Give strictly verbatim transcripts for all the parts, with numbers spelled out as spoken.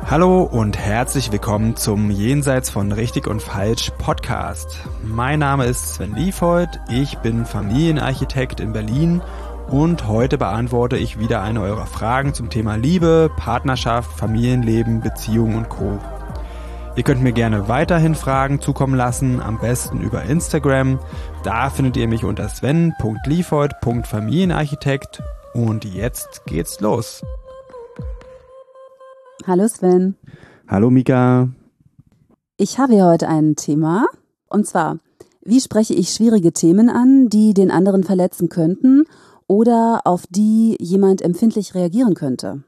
Hallo und herzlich willkommen zum Jenseits von Richtig und Falsch Podcast. Mein Name ist Sven Liefhold, ich bin Familienarchitekt in Berlin und heute beantworte ich wieder eine eurer Fragen zum Thema Liebe, Partnerschaft, Familienleben, Beziehung und Co. Ihr könnt mir gerne weiterhin Fragen zukommen lassen, am besten über Instagram. Da findet ihr mich unter sven punkt liefhold punkt familienarchitekt und jetzt geht's los. Hallo Sven. Hallo Mika. Ich habe hier heute ein Thema, und zwar, wie spreche ich schwierige Themen an, die den anderen verletzen könnten oder auf die jemand empfindlich reagieren könnte?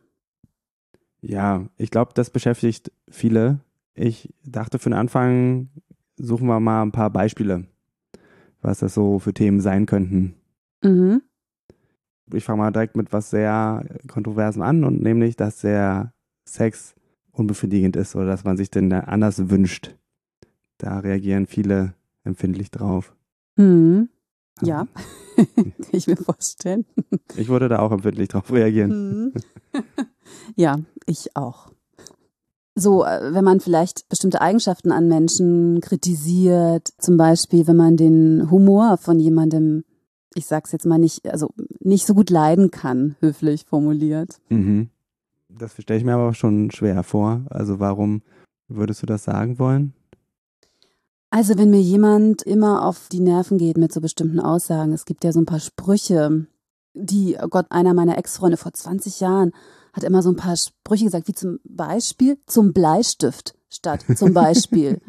Ja, ich glaube, das beschäftigt viele. Ich dachte für den Anfang, suchen wir mal ein paar Beispiele, was das so für Themen sein könnten. Mhm. Ich fange mal direkt mit was sehr Kontroversen an, und nämlich, dass der Sex unbefriedigend ist oder dass man sich den anders wünscht. Da reagieren viele empfindlich drauf. Mhm. Ja, kann ich mir vorstellen. Ich würde da auch empfindlich drauf reagieren. Mhm. Ja, ich auch. So, wenn man vielleicht bestimmte Eigenschaften an Menschen kritisiert, zum Beispiel, wenn man den Humor von jemandem, ich sag's jetzt mal nicht, also nicht so gut leiden kann, höflich formuliert. Mhm. Das stelle ich mir aber schon schwer vor. Also warum würdest du das sagen wollen? Also wenn mir jemand immer auf die Nerven geht mit so bestimmten Aussagen, es gibt ja so ein paar Sprüche, die, oh Gott, einer meiner Ex-Freunde vor zwanzig Jahren hat immer so ein paar Sprüche gesagt, wie zum Beispiel zum Bleistift statt zum Beispiel.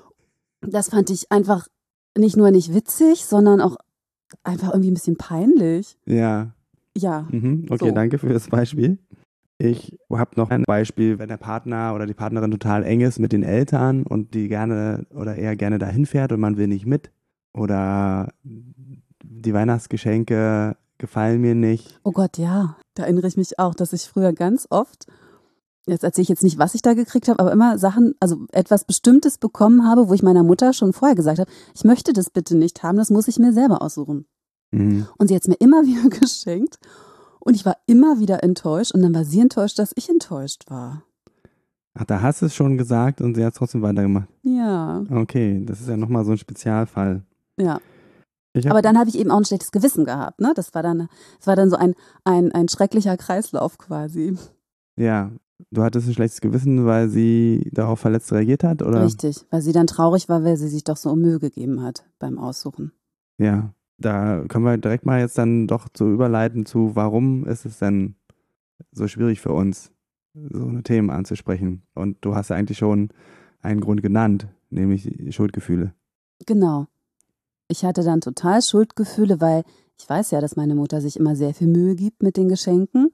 Das fand ich einfach nicht nur nicht witzig, sondern auch einfach irgendwie ein bisschen peinlich. Ja. Ja. Mhm. Okay, so. Danke für das Beispiel. Ich habe noch ein Beispiel, wenn der Partner oder die Partnerin total eng ist mit den Eltern und die gerne oder eher gerne dahin fährt und man will nicht mit. Oder die Weihnachtsgeschenke gefallen mir nicht. Oh Gott, ja. Da erinnere ich mich auch, dass ich früher ganz oft, jetzt erzähle ich jetzt nicht, was ich da gekriegt habe, aber immer Sachen, also etwas Bestimmtes bekommen habe, wo ich meiner Mutter schon vorher gesagt habe, ich möchte das bitte nicht haben, das muss ich mir selber aussuchen. Mhm. Und sie hat es mir immer wieder geschenkt. Und ich war immer wieder enttäuscht und dann war sie enttäuscht, dass ich enttäuscht war. Ach, da hast du es schon gesagt und sie hat es trotzdem weitergemacht. Ja. Okay, das ist ja nochmal so ein Spezialfall. Ja. Ich hab, Aber dann habe ich eben auch ein schlechtes Gewissen gehabt, ne? Das war dann, das war dann so ein, ein, ein schrecklicher Kreislauf quasi. Ja, du hattest ein schlechtes Gewissen, weil sie darauf verletzt reagiert hat, oder? Richtig, weil sie dann traurig war, weil sie sich doch so um Mühe gegeben hat beim Aussuchen. Ja, da können wir direkt mal jetzt dann doch so überleiten zu, warum ist es denn so schwierig für uns, so eine Themen anzusprechen. Und du hast ja eigentlich schon einen Grund genannt, nämlich die Schuldgefühle. Genau. Ich hatte dann total Schuldgefühle, weil ich weiß ja, dass meine Mutter sich immer sehr viel Mühe gibt mit den Geschenken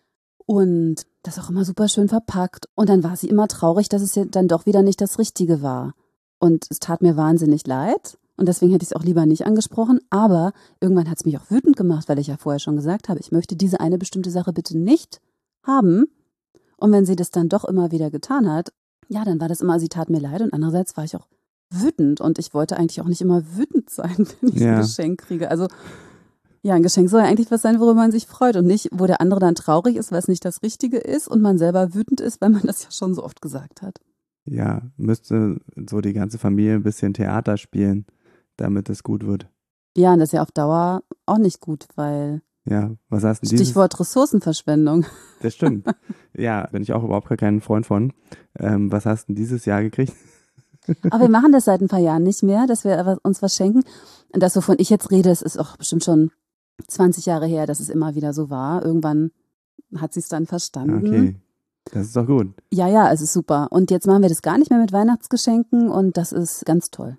und das auch immer super schön verpackt. Und dann war sie immer traurig, dass es ja dann doch wieder nicht das Richtige war. Und es tat mir wahnsinnig leid. Und deswegen hätte ich es auch lieber nicht angesprochen. Aber irgendwann hat es mich auch wütend gemacht, weil ich ja vorher schon gesagt habe, ich möchte diese eine bestimmte Sache bitte nicht haben. Und wenn sie das dann doch immer wieder getan hat, ja, dann war das immer, sie tat mir leid. Und andererseits war ich auch wütend. Und ich wollte eigentlich auch nicht immer wütend sein, wenn ich Ja. ein Geschenk kriege. Also ja, ein Geschenk soll ja eigentlich was sein, worüber man sich freut. Und nicht, wo der andere dann traurig ist, weil es nicht das Richtige ist. Und man selber wütend ist, weil man das ja schon so oft gesagt hat. Ja, müsste so die ganze Familie ein bisschen Theater spielen, damit es gut wird. Ja, und das ist ja auf Dauer auch nicht gut, weil Ja, was hast du dieses? Stichwort Ressourcenverschwendung. Das stimmt. Ja, bin ich auch überhaupt gar kein Freund von. Ähm, was hast du dieses Jahr gekriegt? Aber wir machen das seit ein paar Jahren nicht mehr, dass wir uns was schenken. Und das, wovon ich jetzt rede, es ist auch bestimmt schon zwanzig Jahre her, dass es immer wieder so war. Irgendwann hat sie es dann verstanden. Okay, das ist doch gut. Ja, ja, es ist super. Und jetzt machen wir das gar nicht mehr mit Weihnachtsgeschenken und das ist ganz toll.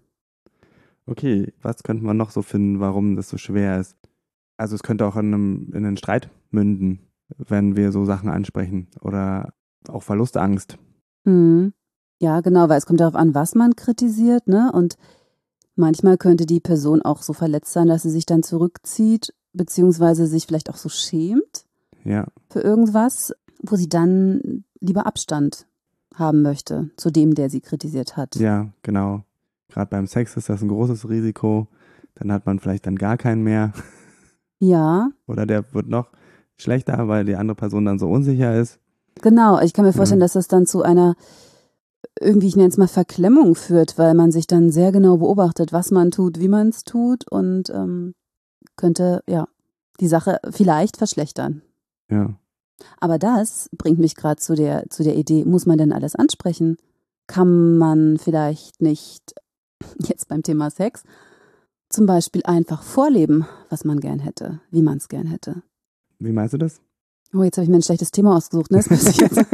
Okay, was könnte man noch so finden, warum das so schwer ist? Also es könnte auch in, einem, in einen Streit münden, wenn wir so Sachen ansprechen, oder auch Verlustangst. Mhm. Ja, genau, weil es kommt darauf an, was man kritisiert, ne? Und manchmal könnte die Person auch so verletzt sein, dass sie sich dann zurückzieht, beziehungsweise sich vielleicht auch so schämt Ja, für irgendwas, wo sie dann lieber Abstand haben möchte zu dem, der sie kritisiert hat. ja, genau. Gerade beim Sex ist das ein großes Risiko. Dann hat man vielleicht dann gar keinen mehr. Ja, Oder der wird noch schlechter, weil die andere Person dann so unsicher ist. Genau, ich kann mir vorstellen, Ja. dass das dann zu einer, irgendwie, ich nenne es mal Verklemmung führt, weil man sich dann sehr genau beobachtet, was man tut, wie man es tut und ähm, könnte, ja, die Sache vielleicht verschlechtern. Ja. Aber das bringt mich gerade zu der, zu der Idee, muss man denn alles ansprechen? Kann man vielleicht nicht, jetzt beim Thema Sex, zum Beispiel einfach vorleben, was man gern hätte, wie man es gern hätte? Wie meinst du das? Oh, jetzt habe ich mir ein schlechtes Thema ausgesucht, ne? Das muss ich jetzt.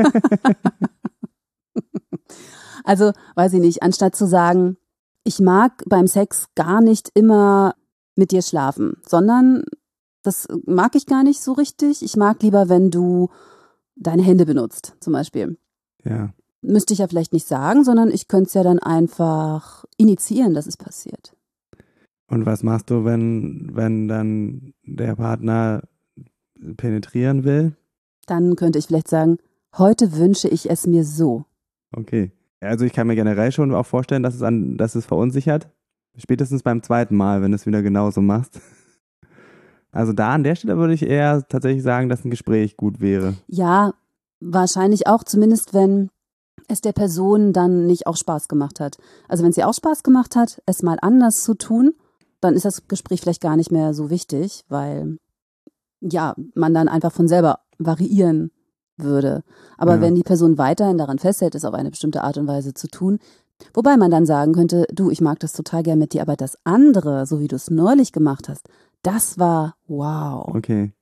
Also, weiß ich nicht, anstatt zu sagen, ich mag beim Sex gar nicht immer mit dir schlafen, sondern das mag ich gar nicht so richtig. Ich mag lieber, wenn du deine Hände benutzt, zum Beispiel. Ja. Müsste ich ja vielleicht nicht sagen, sondern ich könnte es ja dann einfach initiieren, dass es passiert. Und was machst du, wenn, wenn dann der Partner penetrieren will? Dann könnte ich vielleicht sagen, heute wünsche ich es mir so. Okay. Also ich kann mir generell schon auch vorstellen, dass es, an, dass es verunsichert. Spätestens beim zweiten Mal, wenn du es wieder genauso machst. Also da an der Stelle würde ich eher tatsächlich sagen, dass ein Gespräch gut wäre. Ja, wahrscheinlich auch, zumindest wenn es der Person dann nicht auch Spaß gemacht hat. Also wenn es ihr auch Spaß gemacht hat, es mal anders zu tun, dann ist das Gespräch vielleicht gar nicht mehr so wichtig, weil ja, man dann einfach von selber variieren würde. Aber Ja. wenn die Person weiterhin daran festhält, es auf eine bestimmte Art und Weise zu tun, wobei man dann sagen könnte, du, ich mag das total gern mit dir, aber das andere, so wie du es neulich gemacht hast, das war wow. Okay.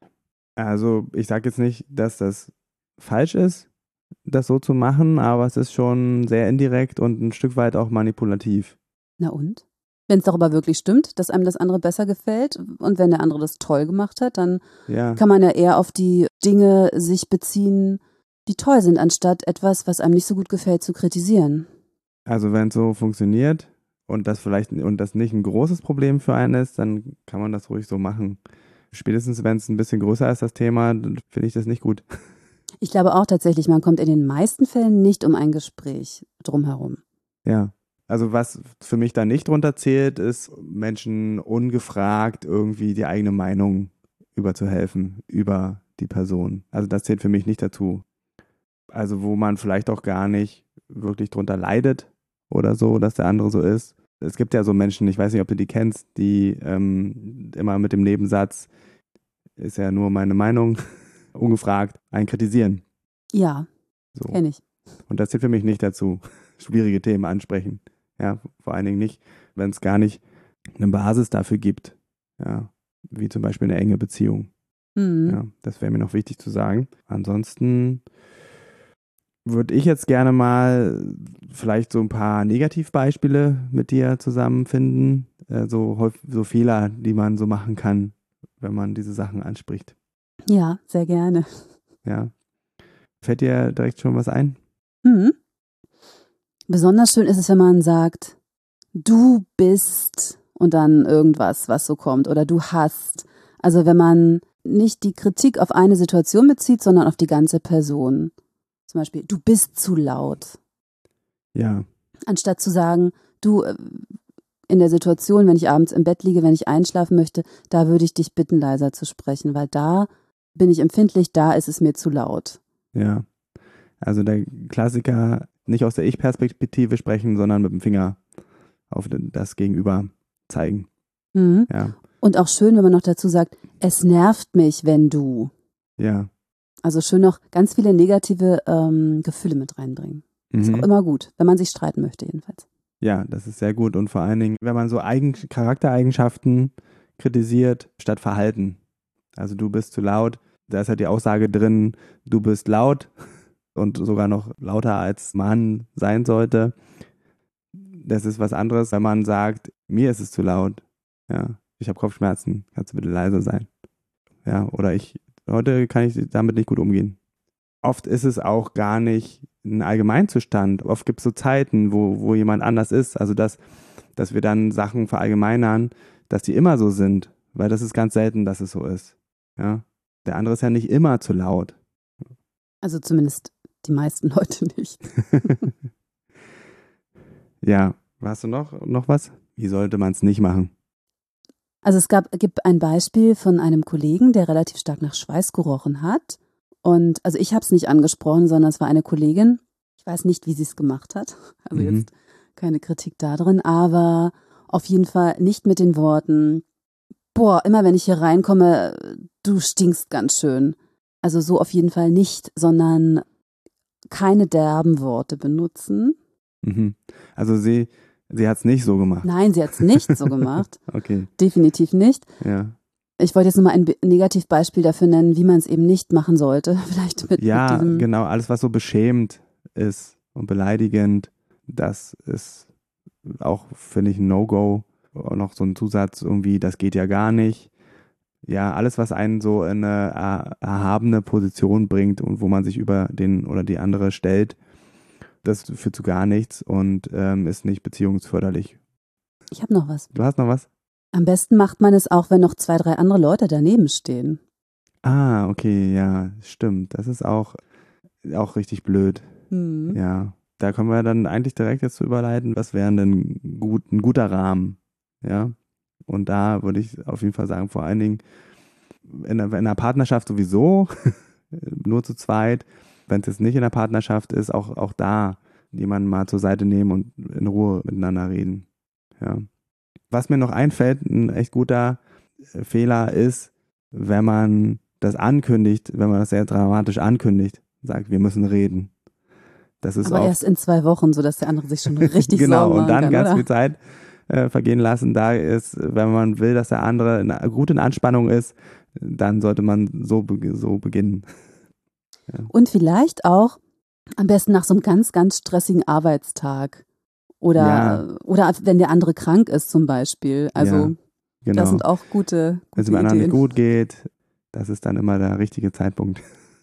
Also ich sage jetzt nicht, dass das falsch ist, das so zu machen, aber es ist schon sehr indirekt und ein Stück weit auch manipulativ. Na und? Wenn es doch aber wirklich stimmt, dass einem das andere besser gefällt und wenn der andere das toll gemacht hat, dann Ja, kann man ja eher auf die Dinge sich beziehen, die toll sind, anstatt etwas, was einem nicht so gut gefällt, zu kritisieren. also wenn es so funktioniert und das vielleicht und das nicht ein großes Problem für einen ist, dann kann man das ruhig so machen. Spätestens wenn es ein bisschen größer ist, das Thema, dann finde ich das nicht gut. Ich glaube auch tatsächlich, man kommt in den meisten Fällen nicht um ein Gespräch drumherum. Ja. Also was für mich da nicht drunter zählt, ist Menschen ungefragt irgendwie die eigene Meinung überzuhelfen über die Person. Also das zählt für mich nicht dazu. Also wo man vielleicht auch gar nicht wirklich drunter leidet oder so, dass der andere so ist. Es gibt ja so Menschen, ich weiß nicht, ob du die kennst, die ähm, immer mit dem Nebensatz, ist ja nur meine Meinung, ungefragt, einen kritisieren. Ja, So. kenne ich. Und das zählt für mich nicht dazu. Schwierige Themen ansprechen. Ja, vor allen Dingen nicht, wenn es gar nicht eine Basis dafür gibt. Ja, wie zum Beispiel eine enge Beziehung. Mhm. Ja, das wäre mir noch wichtig zu sagen. Ansonsten würde ich jetzt gerne mal vielleicht so ein paar Negativbeispiele mit dir zusammenfinden. Äh, so, häufig, so Fehler, die man so machen kann, wenn man diese Sachen anspricht. Ja, sehr gerne. Ja. Fällt dir direkt schon was ein? Mhm. Besonders schön ist es, wenn man sagt, du bist und dann irgendwas, was so kommt, oder du hast. Also wenn man nicht die Kritik auf eine Situation bezieht, sondern auf die ganze Person. Zum Beispiel, du bist zu laut. Ja. Anstatt zu sagen, du, äh, in der Situation, wenn ich abends im Bett liege, wenn ich einschlafen möchte, da würde ich dich bitten, leiser zu sprechen, weil da bin ich empfindlich, da ist es mir zu laut. Ja. Also der Klassiker, nicht aus der Ich-Perspektive sprechen, sondern mit dem Finger auf das Gegenüber zeigen. Mhm. Ja. Und auch schön, wenn man noch dazu sagt, es nervt mich, wenn du. Ja. Also schön noch ganz viele negative ähm, Gefühle mit reinbringen. Ist auch Mhm. immer gut, wenn man sich streiten möchte jedenfalls. Ja, das ist sehr gut. Und vor allen Dingen, wenn man so Eigen Charaktereigenschaften kritisiert, statt Verhalten. Also du bist zu laut, da ist halt die Aussage drin, du bist laut und sogar noch lauter als Mann sein sollte. Das ist was anderes, wenn man sagt, mir ist es zu laut. Ja, ich habe Kopfschmerzen, kannst du bitte leiser sein. Ja, oder ich, heute kann ich damit nicht gut umgehen. Oft ist es auch gar nicht ein Allgemeinzustand. Oft gibt es so Zeiten, wo, wo jemand anders ist. Also dass, dass wir dann Sachen verallgemeinern, dass die immer so sind. Weil das ist ganz selten, dass es so ist. Ja? Der andere ist ja nicht immer zu laut. Also zumindest die meisten Leute nicht. Ja, hast du noch, noch was? Wie sollte man es nicht machen? Also es gab, gibt ein Beispiel von einem Kollegen, der relativ stark nach Schweiß gerochen hat. Und also ich habe es nicht angesprochen, sondern es war eine Kollegin. Ich weiß nicht, wie sie es gemacht hat. Also Mhm. jetzt keine Kritik da drin, aber auf jeden Fall nicht mit den Worten, boah, immer wenn ich hier reinkomme, du stinkst ganz schön. Also so auf jeden Fall nicht, sondern keine derben Worte benutzen. Mhm. Also sie, sie hat es nicht so gemacht. Nein, sie hat es nicht so gemacht. Okay, Definitiv nicht. ja. Ich wollte jetzt nochmal ein Be- Negativbeispiel dafür nennen, wie man es eben nicht machen sollte. Vielleicht mit, Ja, mit diesem. genau, alles, was so beschämend ist und beleidigend, das ist auch, finde ich, ein No-Go. Und noch so ein Zusatz irgendwie, das geht ja gar nicht. Ja, alles, was einen so in eine er- erhabene Position bringt und wo man sich über den oder die andere stellt, das führt zu gar nichts und ähm, ist nicht beziehungsförderlich. Ich habe noch was. Du hast noch was? Am besten macht man es auch, wenn noch zwei, drei andere Leute daneben stehen. Ah, okay, ja, stimmt. Das ist auch, auch richtig blöd. Hm. Ja, da können wir dann eigentlich direkt jetzt zu überleiten, was wäre denn gut, ein guter Rahmen, ja? Und da würde ich auf jeden Fall sagen, vor allen Dingen in einer, in einer Partnerschaft sowieso, nur zu zweit, wenn es jetzt nicht in der Partnerschaft ist, auch, auch da jemanden mal zur Seite nehmen und in Ruhe miteinander reden, ja. Was mir noch einfällt, ein echt guter Fehler ist, wenn man das ankündigt, wenn man das sehr dramatisch ankündigt, sagt, wir müssen reden. Das ist Aber oft, erst in zwei Wochen, sodass der andere sich schon richtig genau, Sorgen und machen dann kann, ganz oder? viel Zeit äh, vergehen lassen. Da ist, wenn man will, dass der andere in, gut in Anspannung ist, dann sollte man so, be- so beginnen. Und vielleicht auch am besten nach so einem ganz, ganz stressigen Arbeitstag. Oder, Ja, oder wenn der andere krank ist zum Beispiel. Also ja, das genau. sind auch gute, Wenn es gute dem anderen nicht Ideen. gut geht, das ist dann immer der richtige Zeitpunkt.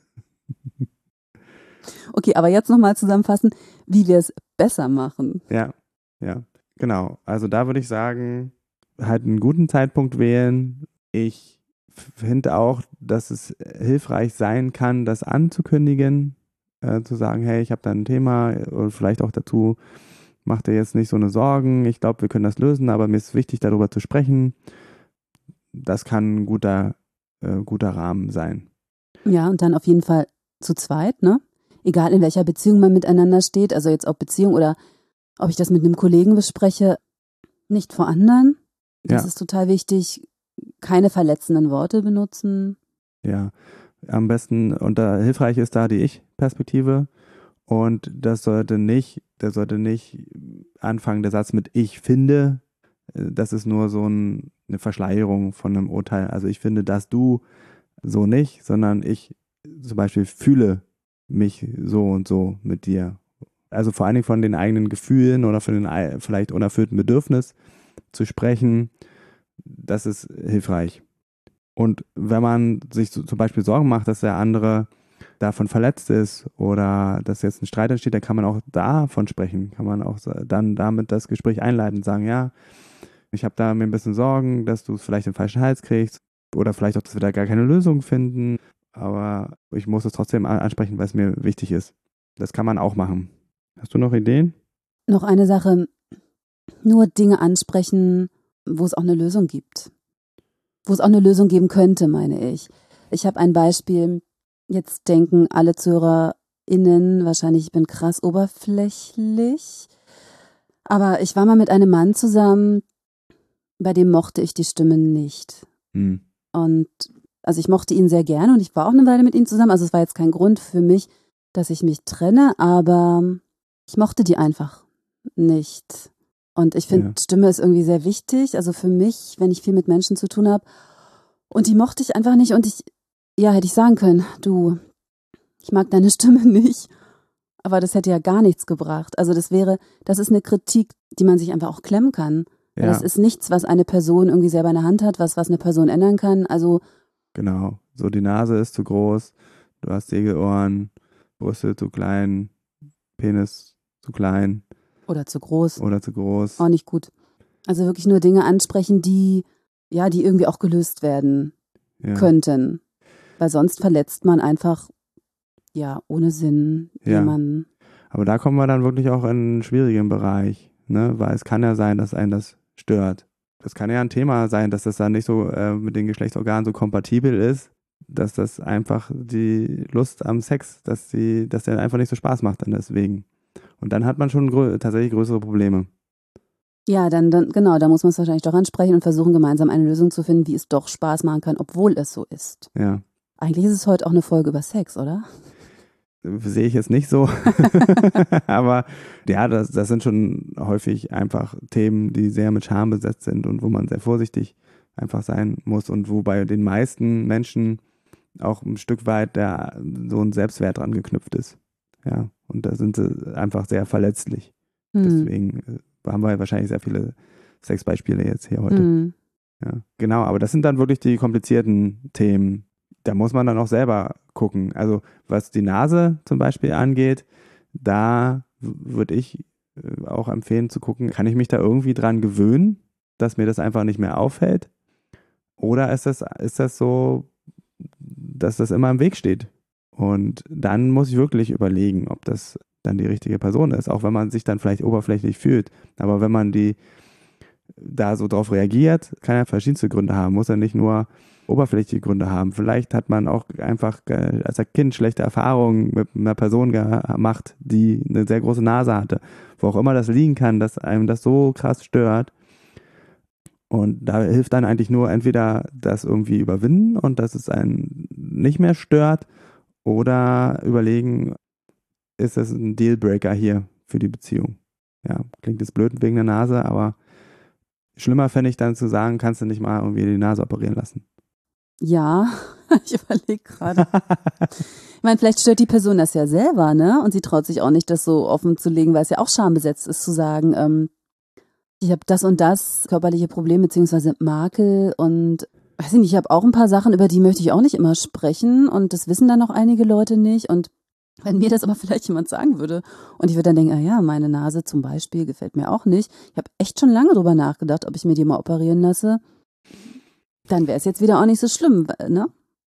Okay, aber jetzt nochmal zusammenfassen, wie wir es besser machen. Ja, ja, genau. Also da würde ich sagen, halt einen guten Zeitpunkt wählen. Ich finde auch, dass es hilfreich sein kann, das anzukündigen, äh, zu sagen, hey, ich habe da ein Thema und vielleicht auch dazu, mach dir jetzt nicht so eine Sorgen. Ich glaube, wir können das lösen, aber mir ist wichtig, darüber zu sprechen. Das kann ein guter, äh, guter Rahmen sein. Ja, und dann auf jeden Fall zu zweit, ne? Egal in welcher Beziehung man miteinander steht, also jetzt ob Beziehung oder ob ich das mit einem Kollegen bespreche, nicht vor anderen. Das Ja. ist total wichtig. Keine verletzenden Worte benutzen. Ja, am besten, und da hilfreich ist da die Ich-Perspektive. Und das sollte nicht, der sollte nicht anfangen, der Satz mit ich finde. Das ist nur so ein, eine Verschleierung von einem Urteil. Also ich finde, dass du so nicht, sondern ich zum Beispiel fühle mich so und so mit dir. Also vor allen Dingen von den eigenen Gefühlen oder von den vielleicht unerfüllten Bedürfnis zu sprechen, das ist hilfreich. Und wenn man sich so, zum Beispiel Sorgen macht, dass der andere davon verletzt ist oder dass jetzt ein Streit entsteht, dann kann man auch davon sprechen. Kann man auch dann damit das Gespräch einleiten und sagen, ja, ich habe da mir ein bisschen Sorgen, dass du es vielleicht im falschen Hals kriegst oder vielleicht auch, dass wir da gar keine Lösung finden. Aber ich muss es trotzdem ansprechen, weil es mir wichtig ist. Das kann man auch machen. Hast du noch Ideen? Noch eine Sache, nur Dinge ansprechen, wo es auch eine Lösung gibt. Wo es auch eine Lösung geben könnte, meine ich. Ich habe ein Beispiel, jetzt denken alle ZuhörerInnen wahrscheinlich, ich bin krass oberflächlich, aber ich war mal mit einem Mann zusammen, bei dem mochte ich die Stimme nicht. Hm. Und also ich mochte ihn sehr gerne und ich war auch eine Weile mit ihm zusammen, also es war jetzt kein Grund für mich, dass ich mich trenne, aber ich mochte die einfach nicht. Und ich finde, Ja. Stimme ist irgendwie sehr wichtig, also für mich, wenn ich viel mit Menschen zu tun habe. Und die mochte ich einfach nicht und ich, ja, hätte ich sagen können, du, ich mag deine Stimme nicht. Aber das hätte ja gar nichts gebracht. Also das wäre, das ist eine Kritik, die man sich einfach auch klemmen kann. Ja. Das ist nichts, was eine Person irgendwie selber in der Hand hat, was, was eine Person ändern kann. Also Genau. So, die Nase ist zu groß, du hast Segelohren, Brüste zu klein, Penis zu klein. Oder zu groß. Oder zu groß. Auch nicht gut. Also wirklich nur Dinge ansprechen, die, ja, die irgendwie auch gelöst werden ja. könnten. Weil sonst verletzt man einfach, ja, ohne Sinn ja. jemanden. Aber da kommen wir dann wirklich auch in einen schwierigen Bereich, ne? Weil es kann ja sein, dass einen das stört. Das kann ja ein Thema sein, dass das dann nicht so äh, mit den Geschlechtsorganen so kompatibel ist. dass das einfach die Lust am Sex, dass die, dass der einfach nicht so Spaß macht dann deswegen. Und dann hat man schon grö- tatsächlich größere Probleme. Ja, dann, dann genau, da muss man es wahrscheinlich doch ansprechen und versuchen, gemeinsam eine Lösung zu finden, wie es doch Spaß machen kann, obwohl es so ist. Ja. Eigentlich ist es heute auch eine Folge über Sex, oder? Sehe ich jetzt nicht so. Aber ja, das, das sind schon häufig einfach Themen, die sehr mit Scham besetzt sind und wo man sehr vorsichtig einfach sein muss und wo bei den meisten Menschen auch ein Stück weit der, so ein Selbstwert dran geknüpft ist. Ja, und da sind sie einfach sehr verletzlich. Hm. Deswegen äh, haben wir wahrscheinlich sehr viele Sexbeispiele jetzt hier heute. Hm. Ja, genau, aber das sind dann wirklich die komplizierten Themen. Da muss man dann auch selber gucken. Also was die Nase zum Beispiel angeht, da würde ich äh, auch empfehlen zu gucken, kann ich mich da irgendwie dran gewöhnen, dass mir das einfach nicht mehr auffällt? Oder ist das, ist das so, dass das immer im Weg steht? Und dann muss ich wirklich überlegen, ob das dann die richtige Person ist, auch wenn man sich dann vielleicht oberflächlich fühlt. Aber wenn man die da so drauf reagiert, kann er verschiedenste Gründe haben, muss er nicht nur oberflächliche Gründe haben. Vielleicht hat man auch einfach äh, als Kind schlechte Erfahrungen mit einer Person gemacht, die eine sehr große Nase hatte. Wo auch immer das liegen kann, dass einem das so krass stört. Und da hilft dann eigentlich nur entweder das irgendwie überwinden und dass es einen nicht mehr stört oder überlegen, ist das ein Dealbreaker hier für die Beziehung. Ja, klingt jetzt blöd wegen der Nase, aber schlimmer fände ich dann zu sagen, kannst du nicht mal irgendwie die Nase operieren lassen. Ja, ich überlege gerade. Ich meine, vielleicht stört die Person das ja selber, ne? Und sie traut sich auch nicht, das so offen zu legen, weil es ja auch schambesetzt ist, zu sagen, ähm, ich habe das und das körperliche Problem beziehungsweise Makel und weiß ich nicht, ich habe auch ein paar Sachen, über die möchte ich auch nicht immer sprechen und das wissen dann auch einige Leute nicht und wenn mir das aber vielleicht jemand sagen würde und ich würde dann denken, ah ja, meine Nase zum Beispiel gefällt mir auch nicht. Ich habe echt schon lange drüber nachgedacht, ob ich mir die mal operieren lasse. Dann wäre es jetzt wieder auch nicht so schlimm, ne?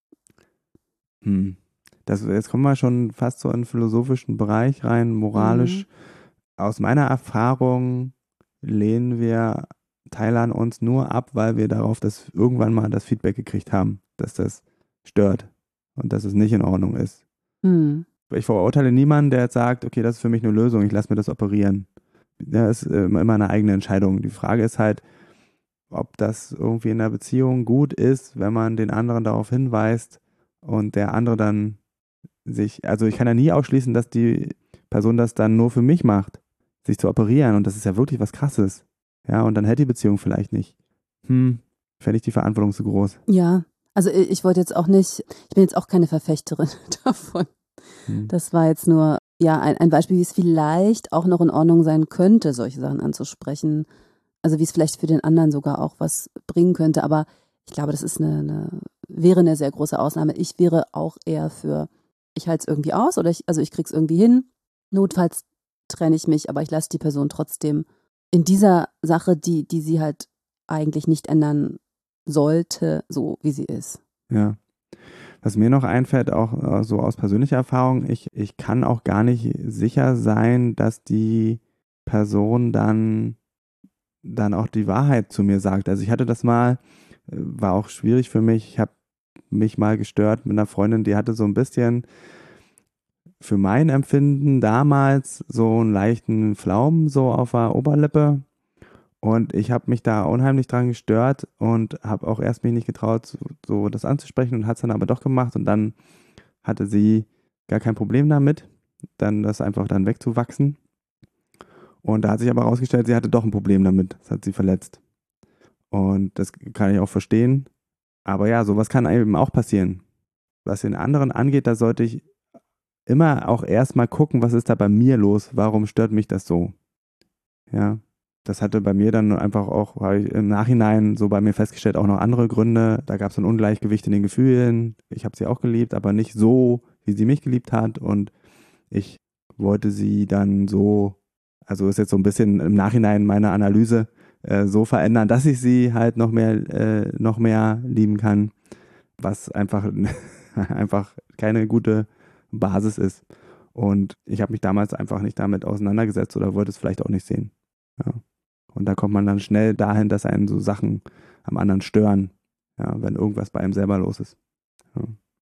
Hm. Das, jetzt kommen wir schon fast so in den philosophischen Bereich rein, moralisch. Mhm. Aus meiner Erfahrung lehnen wir Teile an uns nur ab, weil wir darauf das irgendwann mal das Feedback gekriegt haben, dass das stört und dass es nicht in Ordnung ist. Hm. Ich verurteile niemanden, der jetzt sagt, okay, das ist für mich eine Lösung, ich lasse mir das operieren. Das ist immer eine eigene Entscheidung. Die Frage ist halt, ob das irgendwie in der Beziehung gut ist, wenn man den anderen darauf hinweist und der andere dann sich, also ich kann ja nie ausschließen, dass die Person das dann nur für mich macht, sich zu operieren und das ist ja wirklich was Krasses. Ja, und dann hätte die Beziehung vielleicht nicht. Hm, fände ich die Verantwortung zu groß. Ja, also ich wollte jetzt auch nicht, ich bin jetzt auch keine Verfechterin davon. Hm. Das war jetzt nur, ja, ein, ein Beispiel, wie es vielleicht auch noch in Ordnung sein könnte, solche Sachen anzusprechen. Also wie es vielleicht für den anderen sogar auch was bringen könnte. Aber ich glaube, das ist eine, eine wäre eine sehr große Ausnahme. Ich wäre auch eher für, ich halte es irgendwie aus oder ich, also ich krieg's irgendwie hin. Notfalls trenne ich mich, aber ich lasse die Person trotzdem in dieser Sache, die, die sie halt eigentlich nicht ändern sollte, so wie sie ist. Ja. Was mir noch einfällt, auch so aus persönlicher Erfahrung, ich, ich kann auch gar nicht sicher sein, dass die Person dann, dann auch die Wahrheit zu mir sagt. Also ich hatte das mal, war auch schwierig für mich, ich habe mich mal gestört mit einer Freundin, die hatte so ein bisschen für mein Empfinden damals so einen leichten Pflaumen so auf der Oberlippe. Und ich habe mich da unheimlich dran gestört und habe auch erst mich nicht getraut, so das anzusprechen und hat es dann aber doch gemacht. Und dann hatte sie gar kein Problem damit, dann das einfach dann wegzuwachsen. Und da hat sich aber herausgestellt, sie hatte doch ein Problem damit. Das hat sie verletzt. Und das kann ich auch verstehen. Aber ja, sowas kann eben auch passieren. Was den anderen angeht, da sollte ich immer auch erstmal gucken, was ist da bei mir los? Warum stört mich das so? Ja. Das hatte bei mir dann einfach auch, habe ich im Nachhinein so bei mir festgestellt, auch noch andere Gründe. Da gab es ein Ungleichgewicht in den Gefühlen. Ich habe sie auch geliebt, aber nicht so, wie sie mich geliebt hat. Und ich wollte sie dann so, also ist jetzt so ein bisschen im Nachhinein meine Analyse, äh, so verändern, dass ich sie halt noch mehr, äh, noch mehr lieben kann, was einfach, einfach keine gute Basis ist. Und ich habe mich damals einfach nicht damit auseinandergesetzt oder wollte es vielleicht auch nicht sehen. Ja. Und da kommt man dann schnell dahin, dass einen so Sachen am anderen stören, ja, wenn irgendwas bei einem selber los ist. Ja.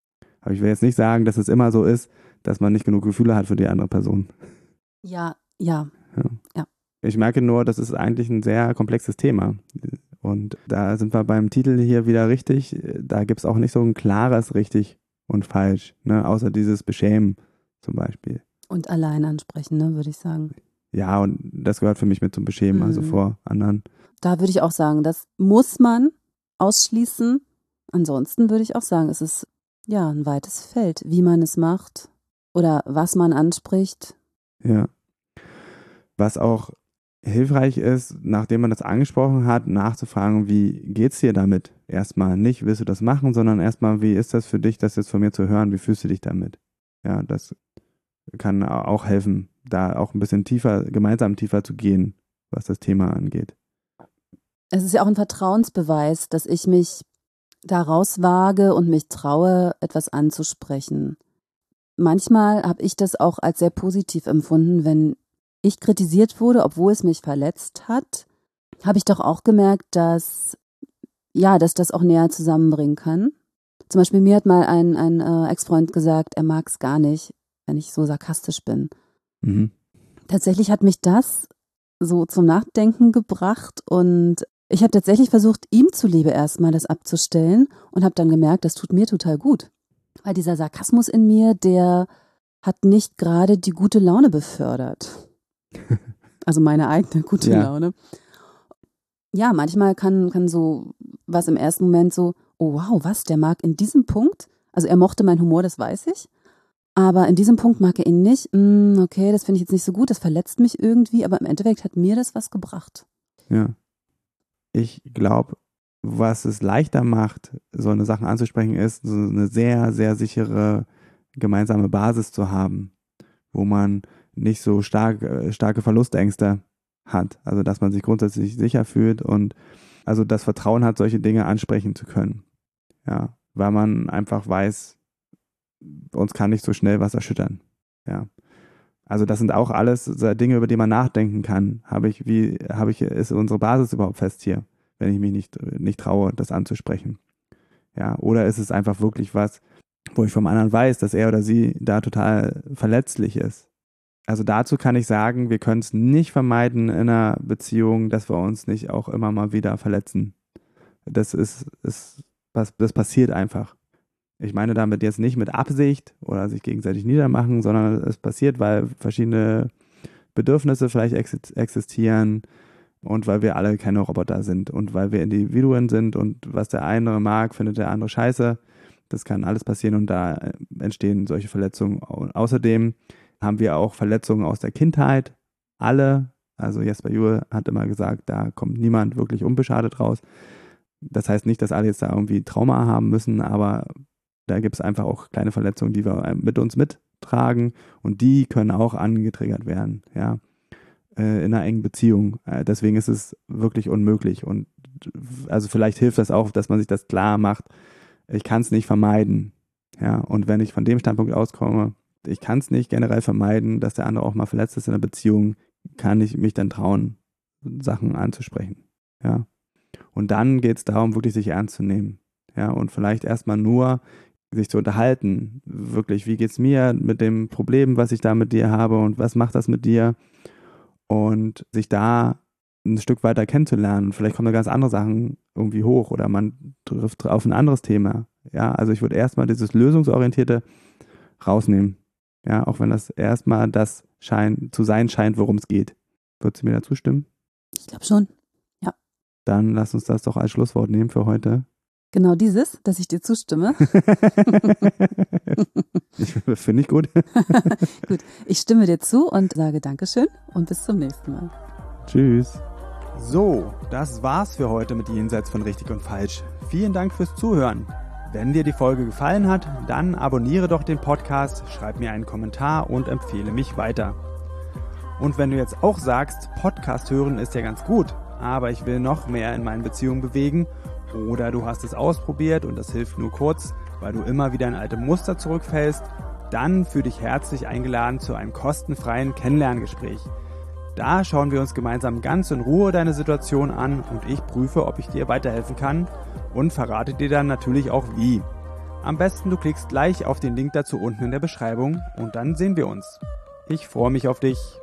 Aber ich will jetzt nicht sagen, dass es immer so ist, dass man nicht genug Gefühle hat für die andere Person. Ja, ja, Ja. ja. Ich merke nur, das ist eigentlich ein sehr komplexes Thema. Und da sind wir beim Titel hier wieder richtig. Da gibt es auch nicht so ein klares richtig und falsch, ne? Außer dieses Beschämen zum Beispiel. Und allein ansprechen, ne, würde ich sagen. Ja, und das gehört für mich mit zum Beschämen, Mhm. also vor anderen. Da würde ich auch sagen, das muss man ausschließen. Ansonsten würde ich auch sagen, es ist ja ein weites Feld, wie man es macht oder was man anspricht. Ja. Was auch hilfreich ist, nachdem man das angesprochen hat, nachzufragen, wie geht's dir damit? Erstmal nicht, willst du das machen, sondern erstmal, wie ist das für dich, das jetzt von mir zu hören? Wie fühlst du dich damit? Ja, das kann auch helfen, da auch ein bisschen tiefer, gemeinsam tiefer zu gehen, was das Thema angeht. Es ist ja auch ein Vertrauensbeweis, dass ich mich da rauswage und mich traue, etwas anzusprechen. Manchmal habe ich das auch als sehr positiv empfunden, wenn ich kritisiert wurde, obwohl es mich verletzt hat, habe ich doch auch gemerkt, dass, ja, dass das auch näher zusammenbringen kann. Zum Beispiel mir hat mal ein, ein äh, Ex-Freund gesagt, er mag es gar nicht, wenn ich so sarkastisch bin. Mhm. Tatsächlich hat mich das so zum Nachdenken gebracht und ich habe tatsächlich versucht, ihm zuliebe erstmal das abzustellen und habe dann gemerkt, das tut mir total gut. Weil dieser Sarkasmus in mir, der hat nicht gerade die gute Laune befördert. Also meine eigene gute Ja. Laune. Ja, manchmal kann, kann so was im ersten Moment so, oh wow, was, der mag in diesem Punkt, also er mochte meinen Humor, das weiß ich, aber in diesem Punkt mag er ihn nicht. Mm, okay, das finde ich jetzt nicht so gut, das verletzt mich irgendwie, aber im Endeffekt hat mir das was gebracht. Ja. Ich glaube, was es leichter macht, so eine Sachen anzusprechen, ist, so eine sehr, sehr sichere gemeinsame Basis zu haben, wo man nicht so stark, äh, starke Verlustängste hat. Also, dass man sich grundsätzlich sicher fühlt und also das Vertrauen hat, solche Dinge ansprechen zu können. Ja, weil man einfach weiß, uns kann nicht so schnell was erschüttern. Ja. Also das sind auch alles so Dinge, über die man nachdenken kann. Habe ich, wie, habe ich, ist unsere Basis überhaupt fest hier, wenn ich mich nicht, nicht traue, das anzusprechen? Ja, oder ist es einfach wirklich was, wo ich vom anderen weiß, dass er oder sie da total verletzlich ist? Also dazu kann ich sagen, wir können es nicht vermeiden in einer Beziehung, dass wir uns nicht auch immer mal wieder verletzen. Das ist, ist das passiert einfach. Ich meine damit jetzt nicht mit Absicht oder sich gegenseitig niedermachen, sondern es passiert, weil verschiedene Bedürfnisse vielleicht existieren und weil wir alle keine Roboter sind und weil wir Individuen sind und was der eine mag, findet der andere scheiße. Das kann alles passieren und da entstehen solche Verletzungen. Außerdem haben wir auch Verletzungen aus der Kindheit, alle. Also Jesper Juhl hat immer gesagt, da kommt niemand wirklich unbeschadet raus. Das heißt nicht, dass alle jetzt da irgendwie Trauma haben müssen, aber da gibt es einfach auch kleine Verletzungen, die wir mit uns mittragen und die können auch angetriggert werden, ja, äh, in einer engen Beziehung. Äh, deswegen ist es wirklich unmöglich und also vielleicht hilft das auch, dass man sich das klar macht. Ich kann es nicht vermeiden, ja, und wenn ich von dem Standpunkt auskomme, ich kann es nicht generell vermeiden, dass der andere auch mal verletzt ist in einer Beziehung, kann ich mich dann trauen, Sachen anzusprechen, ja. Und dann geht es darum, wirklich sich ernst zu nehmen, ja, und vielleicht erstmal nur sich zu unterhalten, wirklich, wie geht's mir mit dem Problem, was ich da mit dir habe und was macht das mit dir und sich da ein Stück weiter kennenzulernen. Vielleicht kommen da ganz andere Sachen irgendwie hoch oder man trifft auf ein anderes Thema, ja, also ich würde erstmal dieses Lösungsorientierte rausnehmen. Ja, auch wenn das erstmal das schein, zu sein scheint, worum es geht. Würdest du mir da zustimmen? Ich glaube schon, ja. Dann lass uns das doch als Schlusswort nehmen für heute. Genau dieses, dass ich dir zustimme. ich, Finde ich gut. Gut, ich stimme dir zu und sage Dankeschön und bis zum nächsten Mal. Tschüss. So, das war's für heute mit Jenseits von Richtig und Falsch. Vielen Dank fürs Zuhören. Wenn dir die Folge gefallen hat, dann abonniere doch den Podcast, schreib mir einen Kommentar und empfehle mich weiter. Und wenn du jetzt auch sagst, Podcast hören ist ja ganz gut, aber ich will noch mehr in meinen Beziehungen bewegen oder du hast es ausprobiert und das hilft nur kurz, weil du immer wieder in alte Muster zurückfällst, dann fühl dich herzlich eingeladen zu einem kostenfreien Kennenlerngespräch. Da schauen wir uns gemeinsam ganz in Ruhe deine Situation an und ich prüfe, ob ich dir weiterhelfen kann und verrate dir dann natürlich auch wie. Am besten du klickst gleich auf den Link dazu unten in der Beschreibung und dann sehen wir uns. Ich freue mich auf dich.